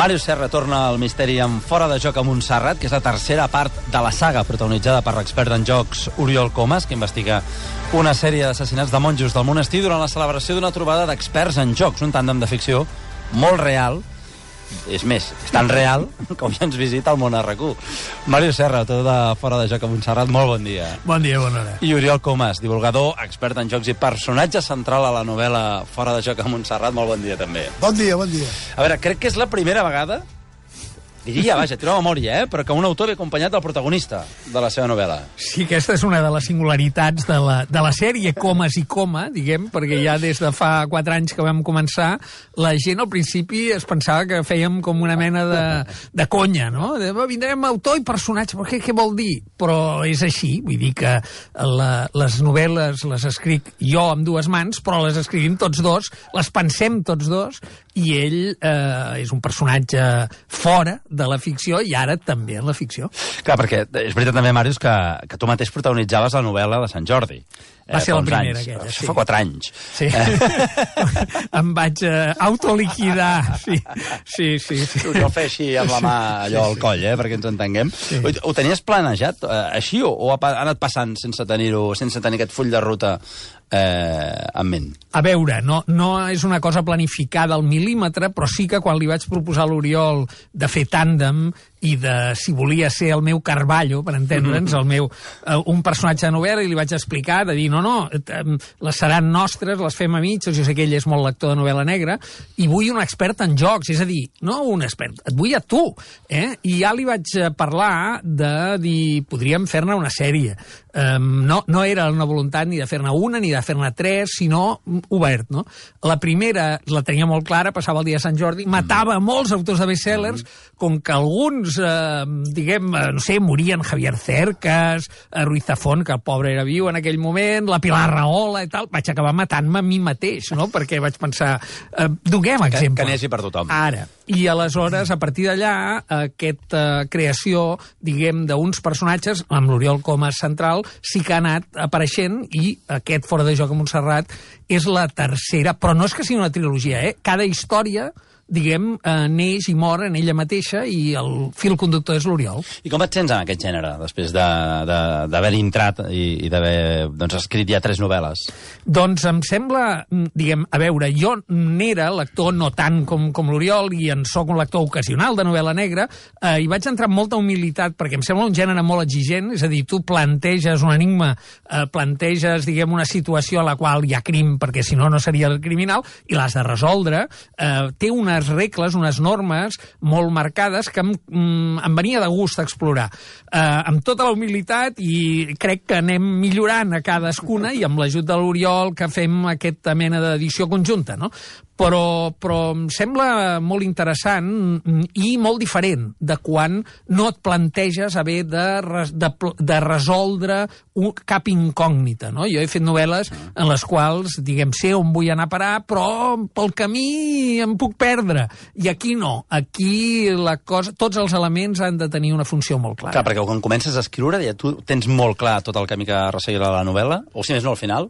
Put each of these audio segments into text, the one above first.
Màrius Serra torna al misteri amb Fora de joc a Montserrat, que és la tercera part de la saga protagonitzada per l'expert en jocs Oriol Comas, que investiga una sèrie d'assassinats de monjos del monestir durant la celebració d'una trobada d'experts en jocs, un tàndem de ficció molt real. És més, és tan real que avui ens visita el món RQ. Màrius Serra, autor de Fora de joc a Montserrat, molt bon dia. Bon dia, bona hora. I Oriol Comas, divulgador, expert en jocs i personatge central a la novel·la Fora de joc a Montserrat, molt bon dia també. Bon dia, bon dia. A veure, crec que és la primera vegada, diria, vaja, té una memòria, però que un autor ve acompanyat del protagonista de la seva novel·la. Sí, aquesta és una de les singularitats de la sèrie Comas i Coma, diguem, perquè ja des de fa 4 anys que vam començar, la gent al principi es pensava que fèiem com una mena de conya, no? Vindrem autor i personatge, però què vol dir? Però és així, vull dir que les novel·les les escric jo amb 2 mans, però les escrivim tots dos, les pensem tots dos, i ell és un personatge fora de la ficció i ara també en la ficció. Clar, perquè és veritat també, Màrius, que tu mateix protagonitzaves la novel·la de Sant Jordi. Va ser la primera, aquella, sí. Això fa 4 anys. Sí. Em vaig autoliquidar, sí. Jo feia així amb la mà allò al coll, perquè ens entenguem. Sí. Ho tenies planejat així o ha anat passant sense tenir aquest full de ruta en ment? A veure, no és una cosa planificada al mil·límetre, però sí que quan li vaig proposar a l'Oriol de fer tàndem i de, si volia ser el meu Carballo, per entendre'ns, un personatge de novel·la, i li vaig explicar, de dir, no, les seran nostres, les fem amics, jo sé que ell és molt lector de novel·la negra, i vull un expert en jocs, és a dir, no un expert, et vull a tu, I ja li vaig parlar de dir, podríem fer-ne una sèrie. No era una voluntat ni de fer-ne una, ni de fer-ne 3, sinó obert, no? La primera la tenia molt clara, passava el dia de Sant Jordi, matava molts autors de bestsellers, com que alguns, diguem, no sé, morien, Javier Cercas, Ruiz Zafón, que el pobre era viu en aquell moment, la Pilar Rahola i tal, vaig acabar matant-me a mi mateix, no? Perquè vaig pensar, donem exemple. Que n'hi per tothom. Ara. I aleshores, a partir d'allà, aquesta creació, diguem, d'uns personatges, amb l'Oriol Comas central, sí que ha anat apareixent, i aquest Fora de joc a Montserrat és la tercera, però no és que sigui una trilogia, Cada història, diguem, neix i mor en ella mateixa i el fil conductor és l'Oriol. I com et sents en aquest gènere, després d'haver entrat i d'haver escrit ja 3 novel·les? Doncs em sembla, diguem, a veure, jo n'era lector no tant com l'Oriol i en soc un lector ocasional de novel·la negra, i vaig entrar amb molta humilitat perquè em sembla un gènere molt exigent, és a dir, tu planteges un enigma, planteges, diguem, una situació a la qual hi ha crim, perquè si no, no seria el criminal, i l'has de resoldre, té unes regles, unes normes molt marcades que em venia de gust explorar. Amb tota la humilitat, i crec que anem millorant a cadascuna, i amb l'ajut de l'Oriol que fem aquesta mena d'edició conjunta, no? Però em sembla molt interessant i molt diferent de quan no et planteges haver de resoldre cap incògnita, no? Jo he fet novel·les en les quals, diguem, sé on vull anar a parar, però pel camí em puc perdre. I aquí no. Aquí tots els elements han de tenir una funció molt clara. Clar, perquè quan comences a escriure, ja tu tens molt clar tot el camí que resseguirà la novel·la? O si més no, al final?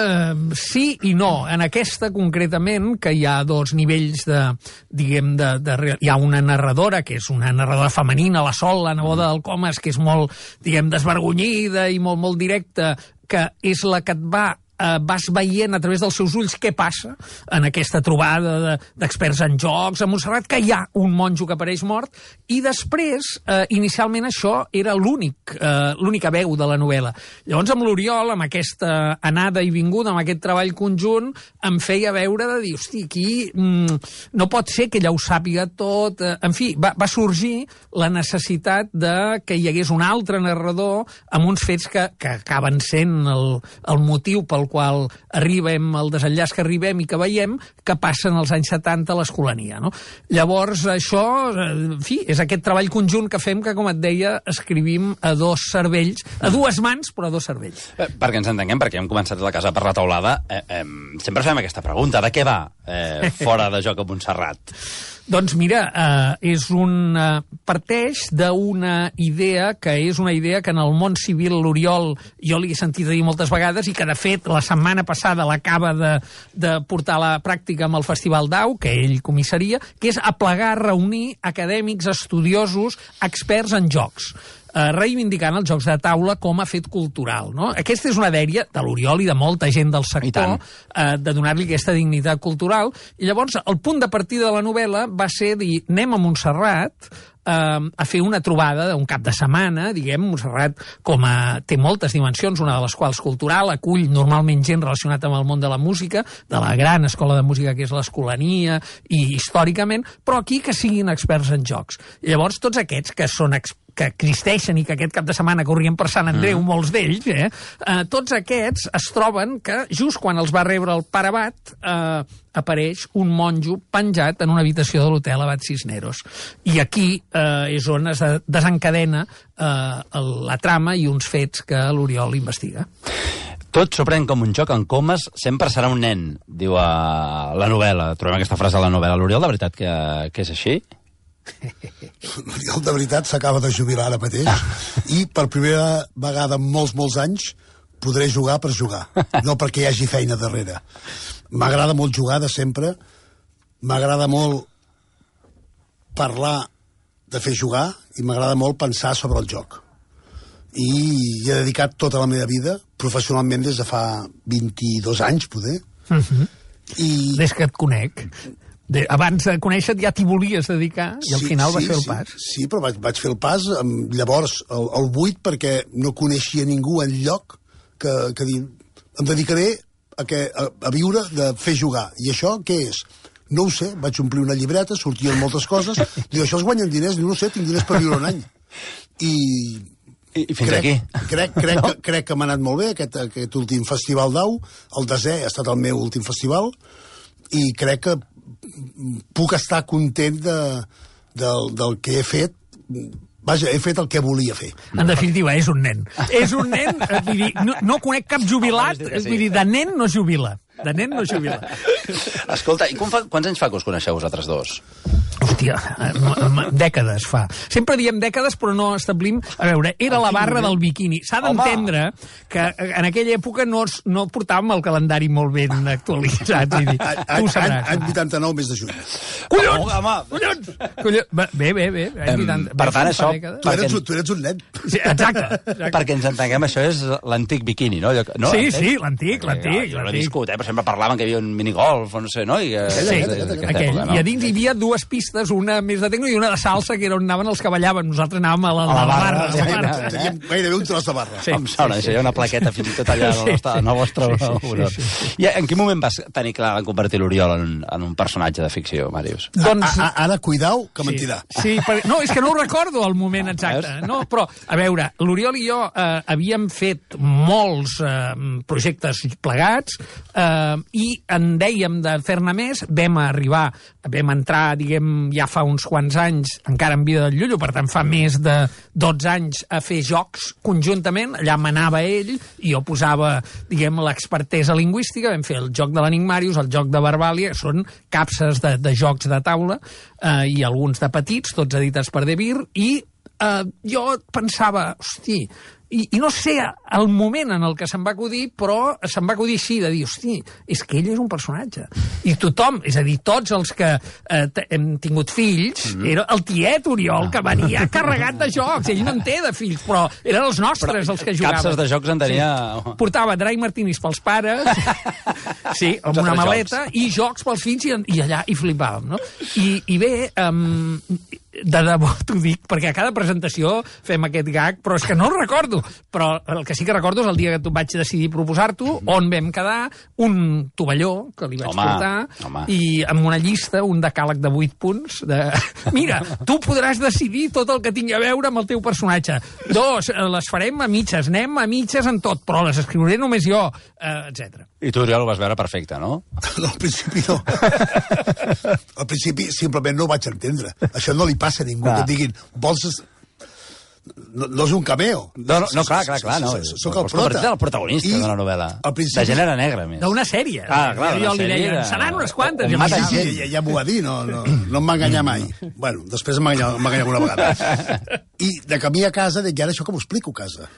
Sí i no. En aquesta, concretament, que hi ha 2 nivells diguem, hi ha una narradora, que és una narradora femenina, la Sol, la neboda del Comas, que és molt, diguem, desvergonyida i molt directa, que és la que et vas veient a través dels seus ulls què passa en aquesta trobada d'experts en jocs a Montserrat, que hi ha un monjo que apareix mort, i després, inicialment això era l'única veu de la novel·la. Llavors amb l'Oriol, amb aquesta anada i vinguda, amb aquest treball conjunt, em feia veure de dir, hosti, aquí no pot ser que ella ho sàpiga tot. En fi, va sorgir la necessitat de que hi hagués un altre narrador amb uns fets que acaben sent el motiu pel qual arribem, el desenllaç que arribem i que veiem, que passen als anys 70 a l'Escolania, no? Llavors, això, en fi, és aquest treball conjunt que fem que, com et deia, escrivim a 2 cervells, a 2 mans, però a 2 cervells. Perquè ens entenguem, perquè hem començat la casa per la teulada, sempre fem aquesta pregunta, de què va Fora de joc a Montserrat? Doncs mira, parteix d'una idea que és una idea que en el món civil l'Oriol jo li he sentit a dir moltes vegades i que, de fet, la setmana passada l'acaba de portar a la pràctica amb el Festival d'Au, que ell comissaria, que és aplegar, reunir acadèmics, estudiosos, experts en jocs, reivindicant els jocs de taula com a fet cultural, no? Aquesta és una dèria de l'Oriol i de molta gent del sector, de donar-li aquesta dignitat cultural. I llavors, el punt de partida de la novel·la va ser dir, anem a Montserrat a fer una trobada d'un cap de setmana, diguem. Montserrat té moltes dimensions, una de les quals cultural, acull normalment gent relacionat amb el món de la música, de la gran escola de música que és l'Escolania, i històricament, però aquí que siguin experts en jocs. I llavors tots aquests que existeixen i que aquest cap de setmana corrien per Sant Andreu, molts d'ells, tots aquests es troben que just quan els va rebre el pare Abat apareix un monjo penjat en una habitació de l'hotel Abat Cisneros. I aquí és on es desencadena la trama i uns fets que l'Oriol investiga. Tot s'ho pren com un joc en comes, sempre serà un nen, diu a la novel·la. Trobem aquesta frase a la novel·la. L'Oriol, de veritat que és així? L'Oriol, de veritat, s'acaba de jubilar ara mateix i per primera vegada en molts anys podré jugar per jugar, no perquè hi hagi feina darrere. M'agrada molt jugar de sempre, m'agrada molt parlar de fer jugar i m'agrada molt pensar sobre el joc. I hi he dedicat tota la meva vida, professionalment des de fa 22 anys, poder. Des que et conec. Abans de conèixer-te ja t'hi volies dedicar i al final va fer el pas. Sí, però vaig fer el pas llavors al 8 perquè no coneixia ningú enlloc que dir, em dedicaré a viure de fer jugar. I això què és? No ho sé, vaig omplir una llibreta, sortien moltes coses, dic, això es guanyen diners? No ho sé, tinc diners per viure un any. I fins aquí. Crec que m'ha anat molt bé aquest últim festival d'Au, el 10è ha estat el meu últim festival, i crec que puc estar content del que he fet. Vaja, he fet el que volia fer. En definitiva, és un nen. És un nen, vull dir, no conec cap jubilat, vull dir, de nen no jubila. De nen no jubila. Escolta, i quants anys fa que us coneixeu vosaltres dos? Hòstia, dècades fa. Sempre diem dècades, però no establim... A veure, era la barra del biquini. S'ha d'entendre que en aquella època no portàvem el calendari molt ben actualitzat. Tu sabràs. Any 89, mes de juny. Collons! Bé. Per tant, això... Tu eres un nen. Exacte. Perquè ens entenguem, això és l'antic biquini, no? Sí, l'antic. Jo l'he viscut, però sempre parlaven que hi havia un minigolf, o no sé, no? Sí, aquell. I a dins hi havia dues pistes, una més de tecno i una de salsa, que era on anaven els que ballaven. Nosaltres anàvem a la barra. Teníem gairebé un tros de barra. Em sona, això hi ha una plaqueta fins i tot allà en el vostre honor. I en quin moment vas tenir clar en convertir l'Oriol en un personatge de ficció, Màrius? Ara, cuidao, que mentirà. Sí, no, és que no ho recordo el moment exacte. No, però, a veure, l'Oriol i jo havíem fet molts projectes plegats i en dèiem de fer-ne més, vam entrar, diguem, ja fa uns quants anys, encara en vida del Llullo, per tant fa més de 12 anys a fer jocs conjuntament, allà manava ell i jo posava, diguem, l'expertesa lingüística, vam fer el joc de l'Enigmàrius, el joc de Verbàlia, són capses de jocs de taula i alguns de petits, tots editats per De Vir, i jo pensava, hosti, i no sé el moment en el que se'm va acudir, però se'm va acudir així, de dir, hosti, és que ell és un personatge. I tothom, és a dir, tots els que hem tingut fills, era el tiet Oriol, que venia carregat de jocs. Ell no en té de fills, però eren els nostres els que jugaven. Capses de jocs en tenia... Sí. Portava Dry Martinis pels pares, sí, amb una maleta, i jocs pels fills, i allà hi flipàvem, no? I bé... de debò t'ho dic, perquè a cada presentació fem aquest gag, però és que no el recordo. Però el que sí que recordo és el dia que tu vaig decidir proposar-t'ho, on vam quedar, un tovalló que li vaig portar, i amb una llista, un decàleg de 8 punts, de... Mira, tu podràs decidir tot el que tingui a veure amb el teu personatge. 2, les farem a mitges, anem a mitges en tot, però les escriuré només jo, etc. I tu, Oriol, ho vas veure perfecte, no? No, al principi no. Al principi simplement no ho vaig entendre. Això no li passa a ningú, que et diguin, vols... no és un cameo. No, clar, no. Soc el prota. El protagonista de la novel·la. De gènere negre, més. D'una sèrie. Clar, jo li deia, seran unes quantes. Ja m'ho va dir, no em va enganyar mai. Bueno, després em va enganyar alguna vegada. I de camí a casa, dic, ara això com ho explico a casa?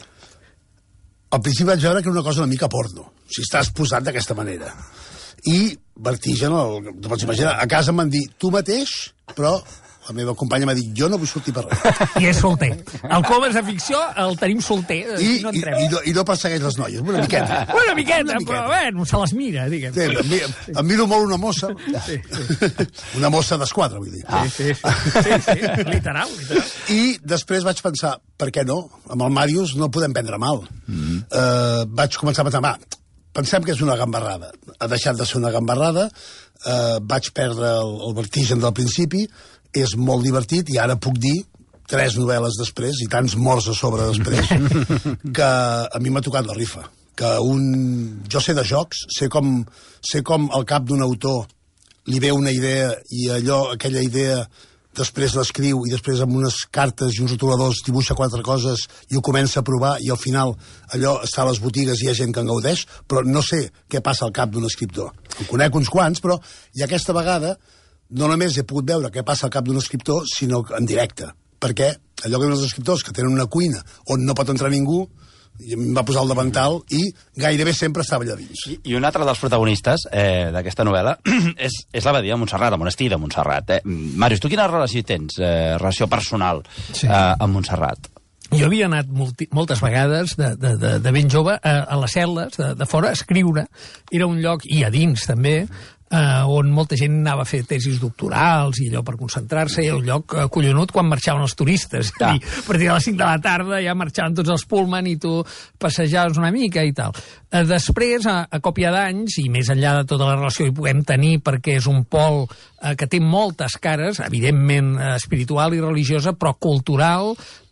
Al principi vaig veure que era una cosa una mica porno, si estàs posat d'aquesta manera. I Vertigen, tu pots imaginar, a casa em van dir, tu mateix, però la meva companya m'ha dit, jo no vull sortir per res. I és solter. El Comas de ficció el tenim solter. I no persegueix les noies, una miqueta. Una miqueta, però bueno, se les mira, diguem. Sí, em miro molt una mossa. Sí. Una mossa d'esquadra, vull dir. Sí, literal. I després vaig pensar, per què no? Amb el Màrius no podem prendre mal. Vaig començar a pensar, pensem que és una gambarrada. Ha deixat de ser una gambarrada, vaig perdre el vertigen del principi, és molt divertit, i ara puc dir, 3 novel·les després, i tants morts a sobre després, que a mi m'ha tocat la rifa. Jo sé de jocs, sé com al cap d'un autor li ve una idea, i aquella idea després l'escriu, i després amb unes cartes i uns rotuladors dibuixa 4 coses i ho comença a provar, i al final allò està a les botigues i hi ha gent que en gaudeix, però no sé què passa al cap d'un escriptor. En conec uns quants, però i aquesta vegada no només he pogut veure què passa al cap d'un escriptor, sinó en directe. Perquè allò que hi ha els escriptors que tenen una cuina on no pot entrar ningú, i em va posar el davantal i gairebé sempre estava allà dins. I un altre dels protagonistes d'aquesta novel·la és l'abadia de Montserrat, el monestir de Montserrat. Màrius, tu quina relació tens, relació personal, amb Montserrat? Jo havia anat moltes vegades de ben jove a les cel·les de fora a escriure. Era un lloc, i a dins també, on molta gent anava a fer tesis doctorals i allò per concentrar-se, i un lloc collonut quan marxaven els turistes. I a partir de les 5 de la tarda ja marxaven tots els pullman i tu passejaves una mica i tal. Després, a còpia d'anys, i més enllà de tota la relació que puguem tenir, perquè és un pol que té moltes cares, evidentment espiritual i religiosa, però cultural,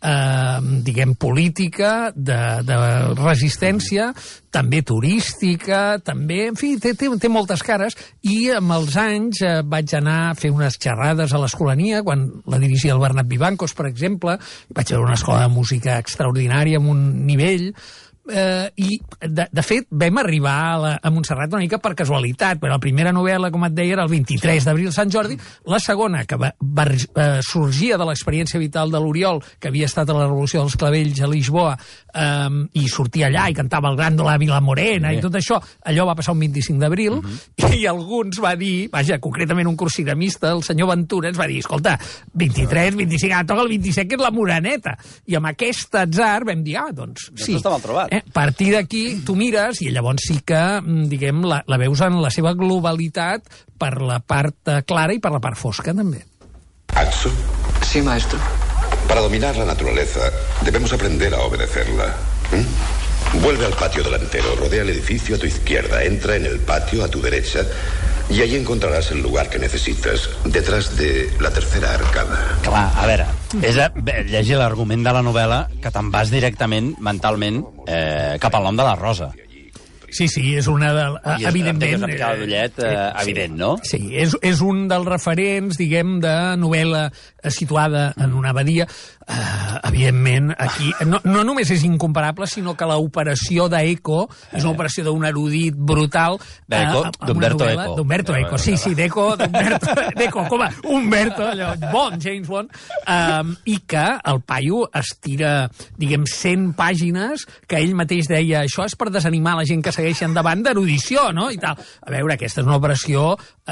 diguem, política, de resistència, també turística, també, en fi, té moltes cares, i amb els anys vaig anar a fer unes xerrades a l'Escolania, quan la dirigia el Bernat Vivancos, per exemple, vaig veure una escola de música extraordinària amb un nivell, i de fet vam arribar a Montserrat una mica per casualitat, però la primera novel·la, com et deia, era el 23 d'abril, Sant Jordi. La segona, que sorgia de l'experiència vital de l'Oriol, que havia estat a la Revolució dels Clavells a Lisboa, i sortia allà i cantava el Gràndola Vila Morena i tot això, allò va passar un 25 d'abril, i alguns va dir, vaja, concretament un cursidamista, el senyor Ventura, ens va dir, escolta, 23, 25, ara toca el 27, que és la Moreneta. I amb aquest atzar vam dir, doncs sí. Està mal trobat. A partir d'aquí tu mires i llavors sí que, diguem, la veus en la seva globalitat per la part clara i per la part fosca, també. ¿Atsu? Sí, maestro. Para dominar la naturaleza debemos aprender a obedecerla. Vuelve al patio delantero, rodea el edificio a tu izquierda, entra en el patio a tu derecha y allí encontrarás el lugar que necesitas, detrás de la tercera arcada. Clar, a veure, és llegir l'argument de la novel·la que te'n vas directament, mentalment, cap al nom de la Rosa. Sí, és una de... Evidentment... I és d'ullet, evident, no? Sí, és un dels referents, diguem, de novel·la situada en una abadia. Evidentment, aquí... No només és incomparable, sinó que l'operació d'Eco és una operació d'un erudit brutal. D'Umberto Eco. D'Umberto Eco, sí, d'Eco, d'Eco, com a Umberto, allò, James Bond, i que el paio estira, diguem, 100 pàgines, que ell mateix deia, això és per desanimar la gent que segueix endavant d'erudició, no? I tal. A veure, aquesta és una operació,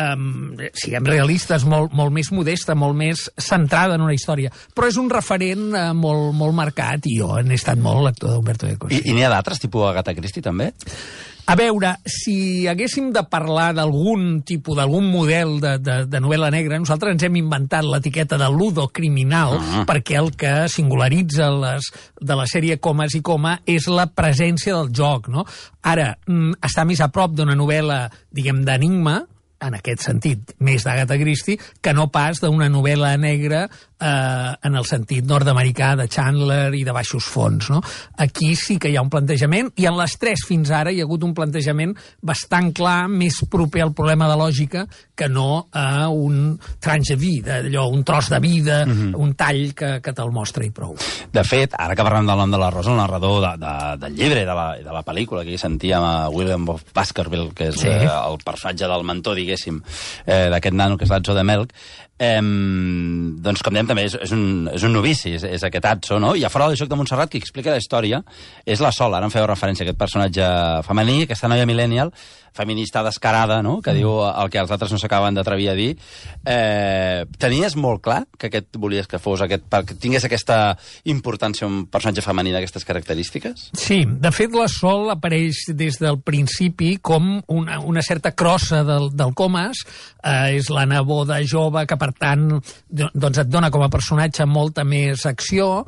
siguem realistes, molt més modesta, molt més centrada en una història. Però és un referent molt marcat, i jo n'he estat molt lector d'Umberto Eco. I n'hi ha d'altres, tipus Agatha Christie, també? A veure, si haguéssim de parlar d'algun tipus, d'algun model de novel·la negra, nosaltres ens hem inventat l'etiqueta de ludocriminal, perquè el que singularitza de la sèrie Comas i Coma és la presència del joc, no? Ara, està més a prop d'una novel·la, diguem, d'enigma, en aquest sentit, més d'Agatha Christie, que no pas d'una novel·la negra en el sentit nord-americà de Chandler i de baixos fons, no? Aquí sí que hi ha un plantejament, i en les tres fins ara hi ha hagut un plantejament bastant clar, més proper al problema de lògica que no a un tranche de vida, allò, un tros de vida, un tall que te'l mostra i prou. De fet, ara que parlem del nom de la Rosa, el narrador del llibre i de la pel·lícula, que sentíem a William Baskerville, que és el personatge del mentor, diguéssim, d'aquest nano, que és l'Atzo de Melk, doncs, com dèiem, també és un novici, és aquest Atzo, no? I a Fora del joc de Montserrat, qui explica la història és la Sol. Ara em feu referència a aquest personatge femení, aquesta noia millennial, feminista descarada, no?, que diu el que els altres no s'acaben d'atrevir a dir. Tenies molt clar que aquest volies que fos perquè tingués aquesta importància un personatge femení d'aquestes característiques? Sí, de fet la Sol apareix des del principi com una certa crossa del Comas, és la neboda jove que, per tant, doncs et dona com a personatge molta més acció,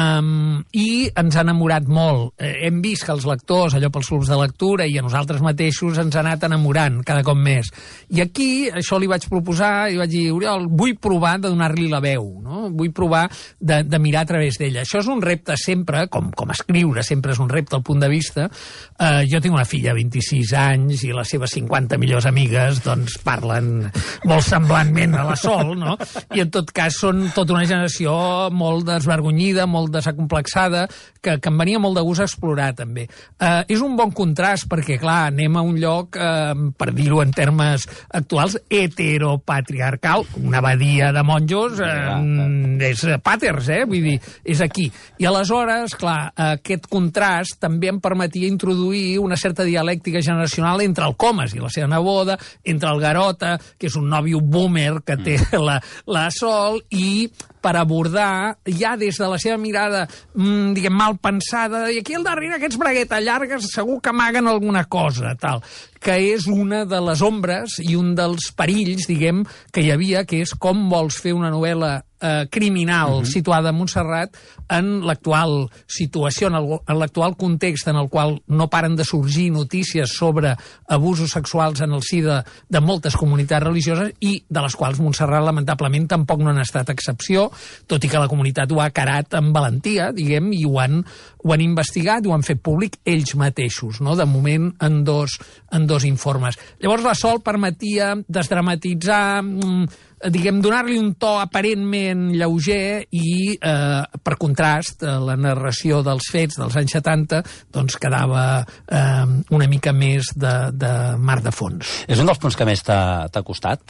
i ens ha enamorat molt. Hem vist que els lectors, allò pels clubs de lectura i a nosaltres mateixos, ens ha anat enamorant cada cop més. I aquí això li vaig proposar i vaig dir, Oriol, vull provar de donar-li la veu, no? Vull provar de mirar a través d'ella. Això és un repte sempre, com escriure, sempre és un repte al punt de vista. Jo tinc una filla de 26 anys i les seves 50 millors amigues doncs parlen molt semblantment a la Sol, no? I en tot cas són tota una generació molt desvergonyida, molt desacomplexada, que em venia molt de gust explorar, també. És un bon contrast perquè, clar, anem a un lloc, per dir-ho en termes actuals, heteropatriarcal, una abadia de monjos, és pàters, vull dir, és aquí. I aleshores, clar, aquest contrast també em permetia introduir una certa dialèctica generacional entre el Comas i la seva neboda, entre el Garota, que és un nòvio boomer que té la Sol, i per abordar, ja des de la seva mirada, diguem, mal pensada, i aquí al darrere aquests braguetes llargues segur que amaguen alguna cosa, tal, que és una de les ombres i un dels perills, diguem, que hi havia, que és com vols fer una novel·la criminal situada a Montserrat en l'actual situació, en l'actual context en el qual no paren de sorgir notícies sobre abusos sexuals en el si de moltes comunitats religioses i de les quals Montserrat lamentablement tampoc no han estat excepció, tot i que la comunitat ho ha carat amb valentia, diguem, i ho han investigat i ho han fet públic ells mateixos, no? De moment en dos informes. Llavors la Sol permetia desdramatitzar, diguem, donar-li un to aparentment lleuger i, per contrast, la narració dels fets dels anys 70 doncs quedava una mica més de mar de fons. És un dels punts que més t'ha costat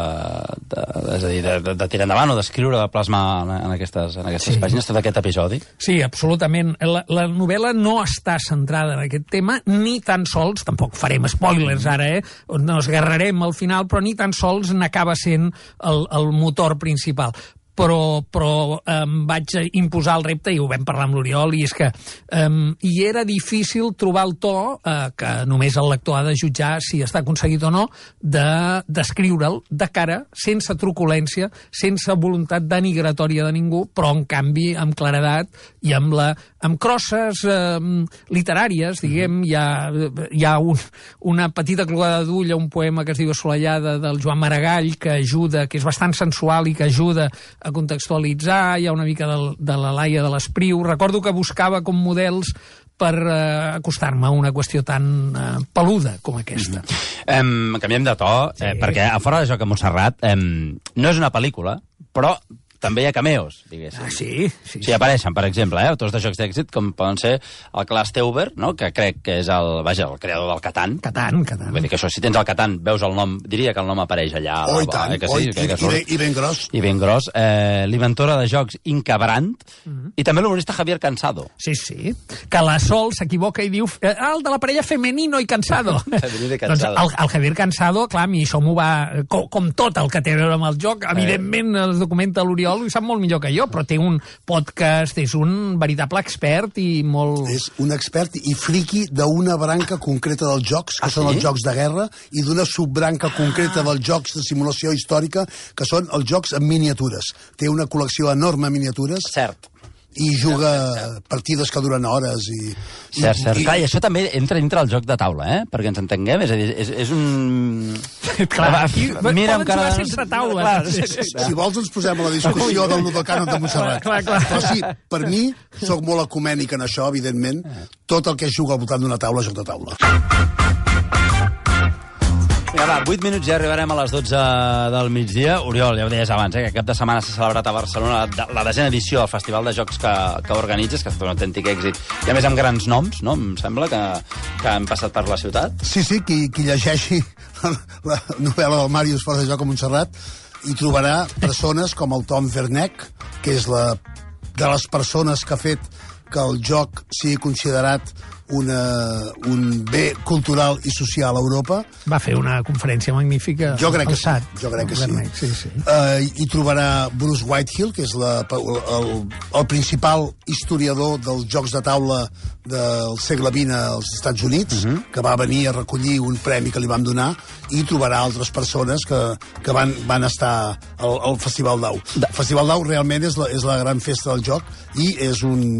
és a dir, de tirar endavant o d'escriure, de plasmar en aquestes pàgines, tot aquest episodi? Sí, absolutament. La novel·la no està centrada en aquest tema, ni tan sols, tampoc farem spoilers ara, no esgarrarem al final, però ni tan sols n'acaba sent el motor principal. Però em vaig imposar el repte, i ho vam parlar amb l'Oriol, i és que hi era difícil trobar el to, que només el lector ha de jutjar si està aconseguit o no, d'escriure'l de cara, sense truculència, sense voluntat denigratòria de ningú, però en canvi amb claredat i amb crosses literàries, diguem. Hi ha una petita clogada d'ull a un poema que es diu Assolellada, del Joan Maragall, que és bastant sensual i que ajuda a contextualitzar. Hi ha una mica de la Laia de l'Espriu. Recordo que buscava com models per acostar-me a una qüestió tan peluda com aquesta. Canviem de to, perquè a Fora de joc a Montserrat no és una pel·lícula, però també hi ha cameos, diguéssim. Sí. Sí, apareixen, per exemple, autors de jocs d'èxit, com poden ser el Klaas Teuber, no?, que crec que és el creador del Catan. Catan. Vull dir que això, si tens el Catan, veus el nom, diria que el nom apareix allà. I tant, i ben gros. I ben gros. L'inventora de jocs Inca Brandt, i també l'humorista Javier Cansado. Sí. Que la Sol s'equivoca i diu el de la parella femenino i cansado. Doncs el Javier Cansado, clar, a mi això m'ho va... Com tot el que té a veure amb el joc, evidentment es documenta l'Oriol, i ho sap molt millor que jo, però té un podcast, és un veritable expert i molt... És un expert i friqui d'una branca concreta dels jocs, que són els jocs de guerra, i d'una subbranca concreta dels jocs de simulació històrica, que són els jocs en miniatures. Té una col·lecció enorme de miniatures. Cert. i juga partides que duren hores Cert. Clar, i això també entra dintre el joc de taula, perquè ens entenguem, és a dir, és un... Clar, poden jugar sense taula. Si vols ens posem a la discussió del Ludocànon de Montserrat. Però sí, per mi, soc molt ecumènic en això, evidentment, tot el que es juga al voltant d'una taula és joc de taula. Vinga, va, 8 minuts ja arribarem a les 12 del migdia. Oriol, ja ho deies abans, que cap de setmana s'ha celebrat a Barcelona la 10ª edició del Festival de Jocs que organitzes, que ha estat un autèntic èxit. I a més amb grans noms, no? Em sembla que han passat per la ciutat. Sí, qui llegeixi la novel·la del Màrius Fora de Joc a Montserrat hi trobarà persones com el Tom Verneck, que és de les persones que ha fet que el joc sigui considerat un bé cultural i social a Europa. Va fer una conferència magnífica. Jo crec que sí. Hi trobarà Bruce Whitehill, que és el principal historiador dels jocs de taula del segle XX als Estats Units, que va venir a recollir un premi que li vam donar, i trobarà altres persones que van estar al Festival d'Au. El Festival d'Au realment és la gran festa del joc i és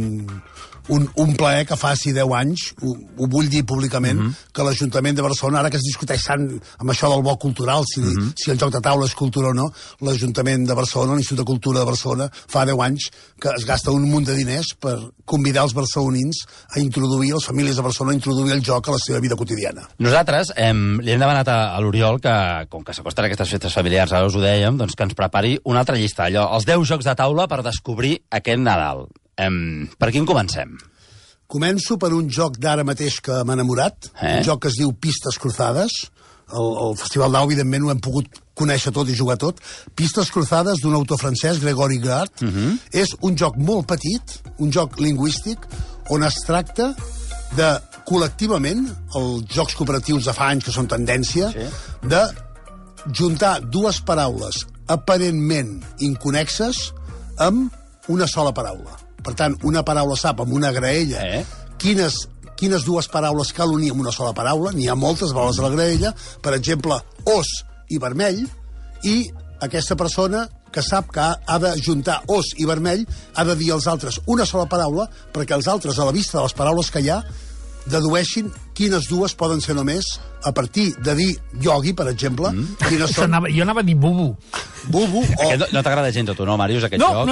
un plaer que fa 10 anys, ho vull dir públicament, que l'Ajuntament de Barcelona, ara que es discuteix tant amb això del bo cultural, si el joc de taula és cultura o no, l'Ajuntament de Barcelona, l'Institut de Cultura de Barcelona, fa 10 anys que es gasta un munt de diners per convidar els barcelonins a introduir, les famílies de Barcelona, a introduir el joc a la seva vida quotidiana. Nosaltres li hem demanat a l'Oriol que, com que s'acosten aquestes festes familiars, ara us ho dèiem, doncs que ens prepari una altra llista, allò, els 10 jocs de taula per descobrir aquest Nadal. Per quin comencem? Començo per un joc d'ara mateix que m'ha enamorat, un joc que es diu Pistes Cruzadas. El Festival d'Au, evidentment, ho hem pogut conèixer tot i jugar tot. Pistes Cruzadas, d'un autor francès, Grégory Gard. És un joc molt petit, un joc lingüístic, on es tracta de, col·lectivament, els jocs cooperatius de fa anys, que són tendència, de juntar dues paraules aparentment inconexes amb una sola paraula. Per tant, una paraula sap amb una graella quines dues paraules cal unir amb una sola paraula. N'hi ha moltes paraules a la graella. Per exemple, os i vermell. I aquesta persona que sap que ha de juntar os i vermell ha de dir als altres una sola paraula perquè els altres, a la vista de les paraules que hi ha, dedueixin quines dues poden ser només a partir de dir iogui, per exemple. Jo anava a dir bubu. Bubu o... No t'agrada gens a tu, no, Màrius, aquest joc?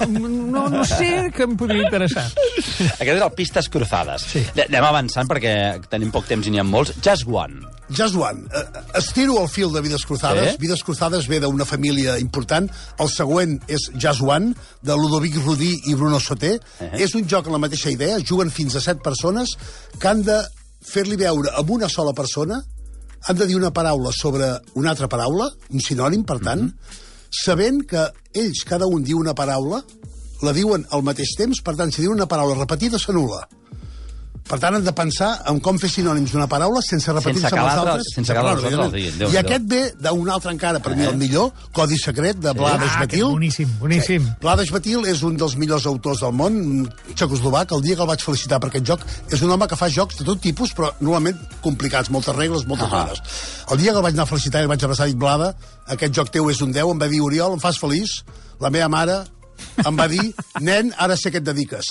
No sé que em podria interessar. Aquest és el Pistes Cruzadas. Anem avançant perquè tenim poc temps i n'hi ha molts. Just One. Just One. Estiro el fil de Vides Cruzadas. Vides Cruzadas ve d'una família important. El següent és Just One, de Ludovic Rudí i Bruno Sauter. És un joc amb la mateixa idea. Juguen fins a 7 persones que han de fer-li veure amb una sola persona, han de dir una paraula sobre una altra paraula, un sinònim, per tant, sabent que ells, cada un diu una paraula, la diuen al mateix temps, per tant, si diuen una paraula repetida, s'anul·la. Per tant, han de pensar en com fer sinònims d'una paraula sense repetir-se amb els altres. Sense que l'altre els diguin. I aquest ve d'un altre encara, per mi el millor, Codi secret, de Vladas Batil. Boníssim. Vladas Batil és un dels millors autors del món, txecoslovac. El dia que el vaig felicitar per aquest joc, és un home que fa jocs de tot tipus, però normalment complicats, moltes regles, moltes hores. El dia que el vaig anar a felicitar i el vaig abraçar i dic, Vlada, aquest joc teu és un 10, em va dir, Oriol, em fas feliç. La meva mare em va dir, nen, ara sé què et dediques.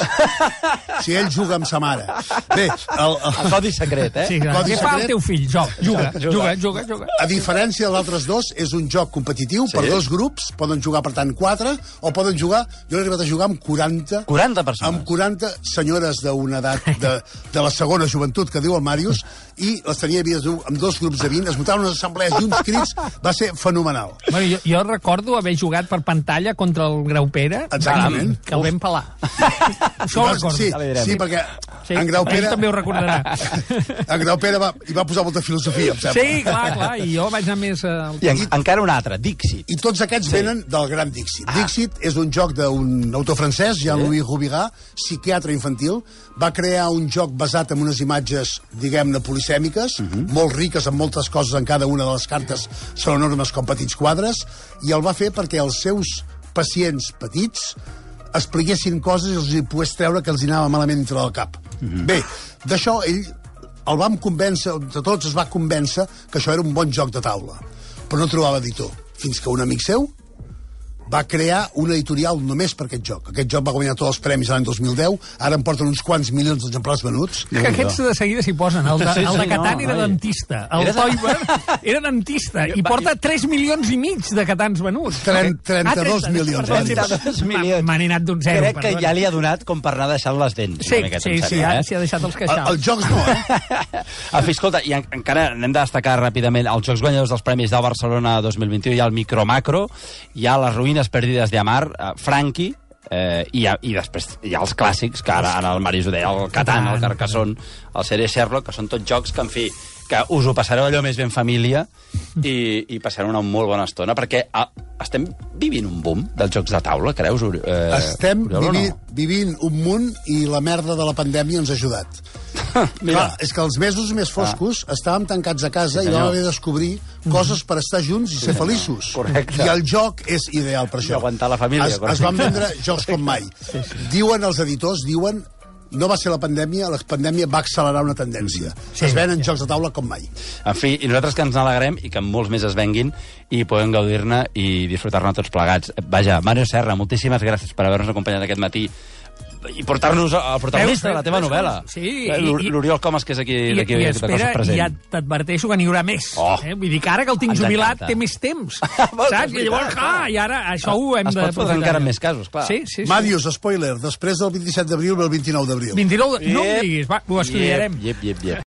Si ell juga amb sa mare. Bé, el Codi secret, Sí, què fa el teu fill? Juga. A diferència dels altres dos, és un joc competitiu per 2 grups, poden jugar, per tant, 4, o poden jugar, jo he arribat a jugar amb 40 persones. Amb 40 senyores d'una edat de la segona joventut, que diu el Màrius, i les tenia amb 2 grups de 20, es votaven unes assemblees i uns crits, va ser fenomenal. Bueno, jo recordo haver jugat per pantalla contra el Grau Pere, exactament, que el vam pelar. Això ho recordo. Sí, perquè en Grau Pere... Ell també ho recordarà. En Grau Pere hi va posar molta filosofia, em sembla. Sí, clar, i jo vaig anar més... I encara un altre, Dixit. I tots aquests venen del gran Dixit. Dixit és un joc d'un autor francès, Jean-Louis Rubirat, psiquiatre infantil. Va crear un joc basat en unes imatges, diguem-ne, polisèmiques, molt riques, amb moltes coses en cada una de les cartes, són enormes com petits quadres, i el va fer perquè els seus pacients petits expliquessin coses i els hi pogués treure que els hi anava malament entre el cap. Bé, d'això ell el vam convèncer, de tots es va convèncer que això era un bon joc de taula, però no trobava editor, fins que un amic seu va crear una editorial només per aquest joc. Aquest joc va guanyar tots els premis l'any 2010, ara en porten uns quants milions d'exemplars venuts. Que aquests de seguida s'hi posen. El de Catan era dentista. El Toiber era dentista. I porta 3 milions i mig de Catans venuts. 32 milions. 32 milions. M'han anat d'un zero. Crec que ja li ha donat com per anar deixant les dents. Sí, s'hi ha deixat els queixals. Els jocs no, Escolta, i encara hem de destacar ràpidament els jocs guanyadors dels Premis del Barcelona 2021. Hi ha el Micro-Macro, hi ha les Ruïnes perdides de Amar, Frankie, i després hi ha els clàssics, que ara el Maris ho deia, el Catan, el Carcassonne, el Sèrie Sherlock, que són tots jocs que, en fi, que us ho passareu allò més ben família i passareu una molt bona estona, perquè estem vivint un boom dels jocs de taula, creus, Oriol? Estem vivint un munt i la merda de la pandèmia ens ha ajudat. Clar, és que els mesos més foscos estàvem tancats a casa i vam haver de descobrir coses per estar junts i ser feliços. Correcte. I el joc és ideal per això. I aguantar la família. Es van vendre jocs com mai. Diuen els editors, no va ser la pandèmia va accelerar una tendència. Es venen jocs de taula com mai. En fi, i nosaltres que ens n'alegrem i que molts més es venguin i podem gaudir-ne i disfrutar-ne tots plegats. Vaja, Mario Serra, moltíssimes gràcies per haver-nos acompanyat aquest matí i portar-nos al protagonista de la teva novel·la. Sí. L'Oriol Comas, que és aquí I espera, i ja t'adverteixo que n'hi haurà més. Vull dir que ara que el tinc jubilat té més temps. Saps? I llavors, i ara això ho hem de... Es pot fotre encara en més casos, clar. Sí. Màrius, spoiler, després del 27 d'abril ve el 29 d'abril. 29 no em diguis, va, ho estudiarem. Iep.